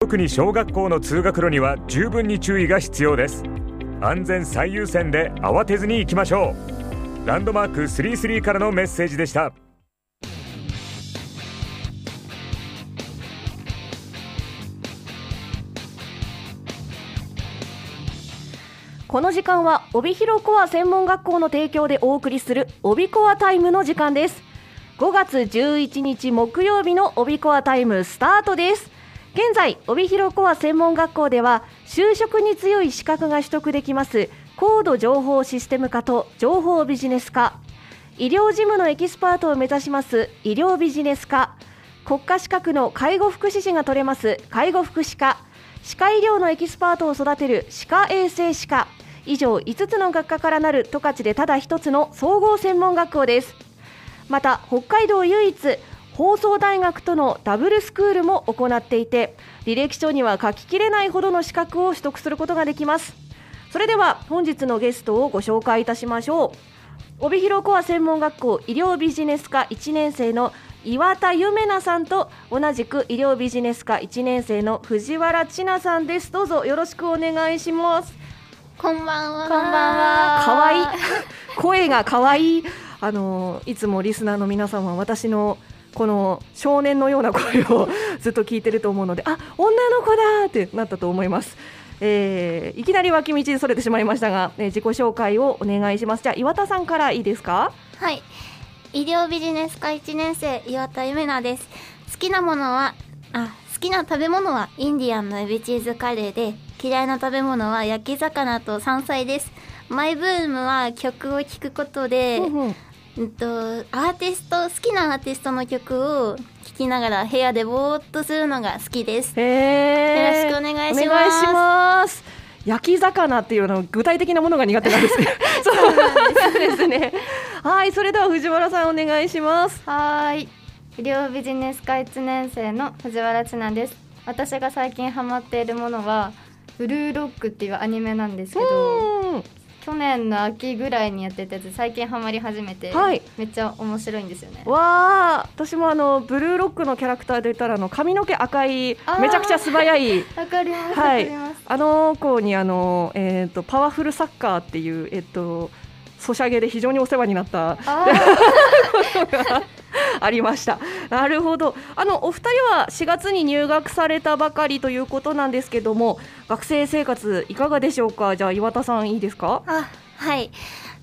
特に小学校の通学路には十分に注意が必要です。安全最優先で慌てずに行きましょう。ランドマーク33からのメッセージでした。 この時間は帯広コア専門学校の提供でお送りする帯コアタイムの時間です。5月11日木曜日の帯コアタイムスタートです。現在帯広コア専門学校では就職に強い資格が取得できます高度情報システム科と情報ビジネス科、医療事務のエキスパートを目指します医療ビジネス科、国家資格の介護福祉士が取れます介護福祉科、歯科医療のエキスパートを育てる歯科衛生士科、以上5つの学科からなる十勝でただ一つの総合専門学校です。また北海道唯一放送大学とのダブルスクールも行っていて、履歴書には書ききれないほどの資格を取得することができます。それでは本日のゲストをご紹介いたしましょう。帯広コア専門学校医療ビジネス科1年生の岩田ゆめなさんと、同じく医療ビジネス科1年生の藤原千奈さんです。どうぞよろしくお願いします。 こんばんは。 こんばんは。かわいい声がかわいい。いつもリスナーの皆さんは私のこの少年のような声をずっと聞いてると思うので、あ、女の子だってなったと思います。いきなり脇道にそれてしまいましたが、自己紹介をお願いします。じゃあ岩田さんからいいですか？ はい、医療ビジネス科1年生岩田ゆめなです。好きな食べ物はインディアンのエビチーズカレーで、嫌いな食べ物は焼き魚と山菜です。マイブームは曲を聴くことで、好きなアーティストの曲を聴きながら部屋でぼーっとするのが好きです。よろしくお願いします。 お願いします。焼き魚っていうの具体的なものが苦手なんですね。そうですね。はい、それでは藤原さんお願いします。 はい、医療ビジネス科1年生の藤原千奈です。私が最近ハマっているものはブルーロックっていうアニメなんですけど、去年の秋ぐらいにやってたやつ最近ハマり始めて、はい、めっちゃ面白いんですよね。 わー、私もブルーロックのキャラクターで言ったら髪の毛赤いめちゃくちゃ素早いわかります、 はい、 わかります。 子にパワフルサッカーっていうソシャゲで非常にお世話になったことがありました。なるほど。お二人は4月に入学されたばかりということなんですけども、学生生活いかがでしょうか？じゃあ岩田さんいいですか？ はい、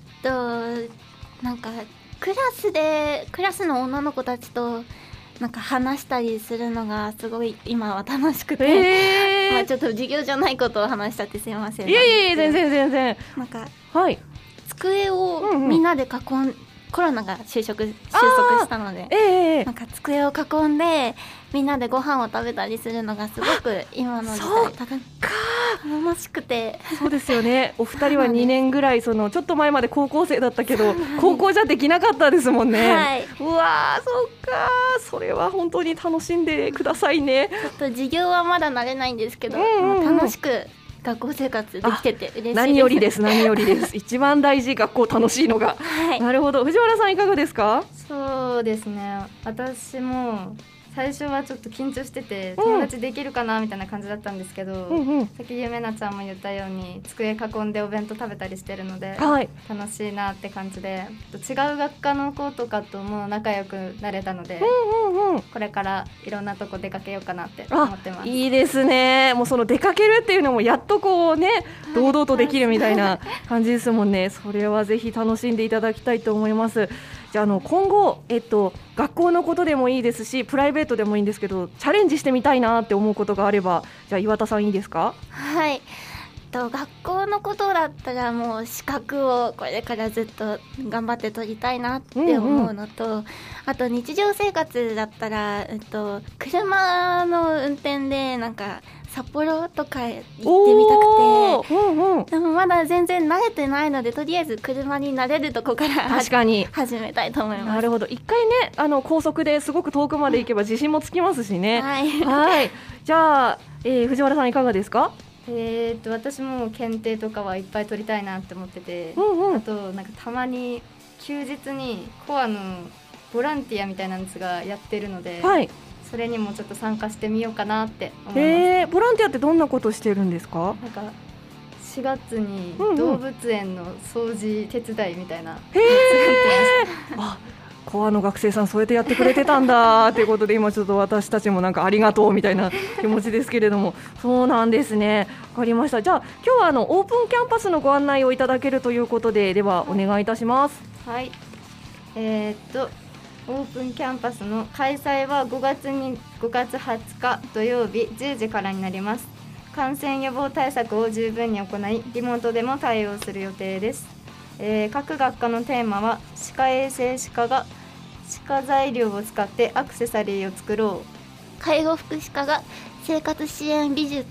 なんかクラスの女の子たちとなんか話したりするのがすごい今は楽しくて、ちょっと授業じゃないことを話しちゃってすいません。 いや全然なんか、 はい、 机をみんなでコロナが収束したので、なんか机を囲んでみんなでご飯を食べたりするのがすごく今の時代楽しくて。そうですよね。お二人は2年ぐらいちょっと前まで高校生だったけど高校じゃできなかったですもんね。 はい、 うわー、そっか、それは本当に楽しんでくださいね。 ちょっと授業はまだ慣れないんですけど、楽しく学校生活できてて嬉しいです。 何よりです一番大事、学校楽しいのが、はい、なるほど。藤原さんいかがですか？ そうですね、私も最初はちょっと緊張してて友達できるかなみたいな感じだったんですけど、さっきゆめなちゃんも言ったように机囲んでお弁当食べたりしてるので、はい、楽しいなって感じで、違う学科の子とかとも仲良くなれたので、これからいろんなとこ出かけようかなって思ってます。 いいですね。もうその出かけるっていうのもやっとこうね、堂々とできるみたいな感じですもんね。それはぜひ楽しんでいただきたいと思います。じゃあ今後、学校のことでもいいですしプライベートでもいいんですけど、チャレンジしてみたいなって思うことがあれば、じゃあ岩田さんいいですか？ はい、学校のことだったらもう資格をこれからずっと頑張って取りたいなって思うのと、あと日常生活だったら、車の運転でなんか札幌とか行ってみたくて、でもまだ全然慣れてないので、とりあえず車に慣れるとこから始めたいと思います。 なるほど。一回ね、高速ですごく遠くまで行けば自信もつきますしね。 はい、 はい。じゃあ、藤原さんいかがですか？ 私も検定とかはいっぱい取りたいなって思ってて、あとなんかたまに休日にコアのボランティアみたいなやつがやってるので、はい、 それにもちょっと参加してみようかなって思います。 ボランティアってどんなことしてるんですか？ なんか4月に動物園の掃除手伝いみたいな、 コアの学生さんそうやってやってくれてたんだということで、今ちょっと私たちもなんかありがとうみたいな気持ちですけれども、そうなんですね。わかりました。じゃあ今日はオープンキャンパスのご案内をいただけるということで、ではお願いいたします。 はい、オープンキャンパスの開催は5月20日土曜日10時からになります。感染予防対策を十分に行い、リモートでも対応する予定です。各学科のテーマは、歯科衛生士科が歯科材料を使ってアクセサリーを作ろう。 介護福祉科が生活支援技術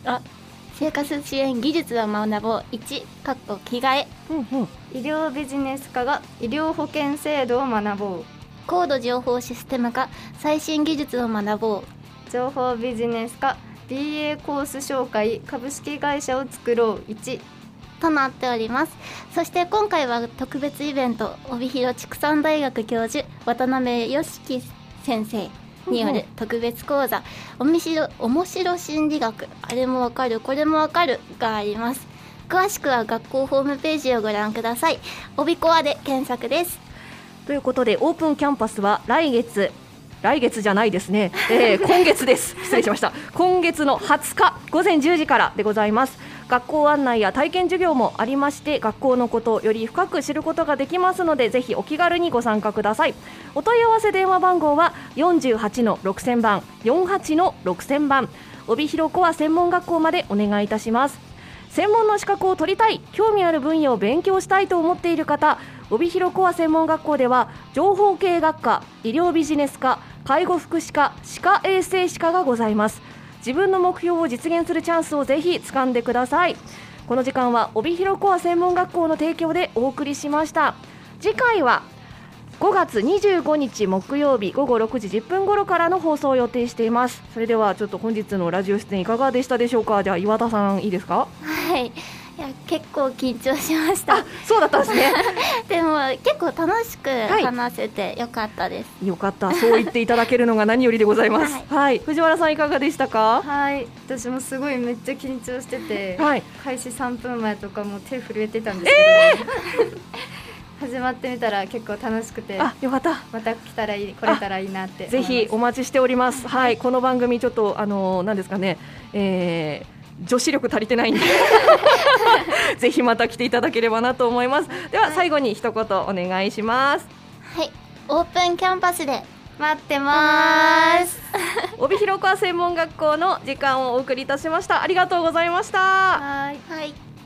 を学ぼう1着替え、 医療ビジネス科が医療保険制度を学ぼう。 高度情報システム科最新技術を学ぼう。 情報ビジネス科 BA コース紹介株式会社を作ろう1 となっております。そして今回は特別イベント、帯広畜産大学教授渡辺良樹先生による特別講座、面白心理学、あれもわかるこれもわかるがあります。詳しくは学校ホームページをご覧ください。帯コアで検索です。 ということで、オープンキャンパスは来月じゃないですね、今月です。失礼しました。今月の20日午前10時からでございます。学校案内や体験授業もありまして、学校のことをより深く知ることができますので、ぜひお気軽にご参加ください。お問い合わせ電話番号は 48-6000 番 48-6000 番、帯広コア専門学校までお願いいたします。専門の資格を取りたい、興味ある分野を勉強したいと思っている方、帯広コア専門学校では情報系学科、医療ビジネス科、介護福祉科、歯科衛生士科がございます。自分の目標を実現するチャンスをぜひ掴んでください。この時間は帯広コア専門学校の提供でお送りしました。次回は5月25日木曜日午後6時10分頃からの放送を予定しています。それではちょっと本日のラジオ出演いかがでしたでしょうか。じゃあ岩田さんいいですか？ はい、いや結構緊張しました。 そうだったんですね。 でも結構楽しく話せてよかったです。 よかった、そう言っていただけるのが何よりでございます。はい、藤原さんいかがでしたか？ はい、私もすごいめっちゃ緊張してて、開始3分前とかも手震えてたんですけど、始まってみたら結構楽しくて、 よかった。 また来れたらいいなってぜひお待ちしております。はい、この番組ちょっと何ですかね、女子力足りてないんでぜひまた来ていただければなと思います。では最後に一言お願いします。 はい、オープンキャンパスで待ってます帯広コア専門学校の時間をお送りいたしました。ありがとうございました。 はい。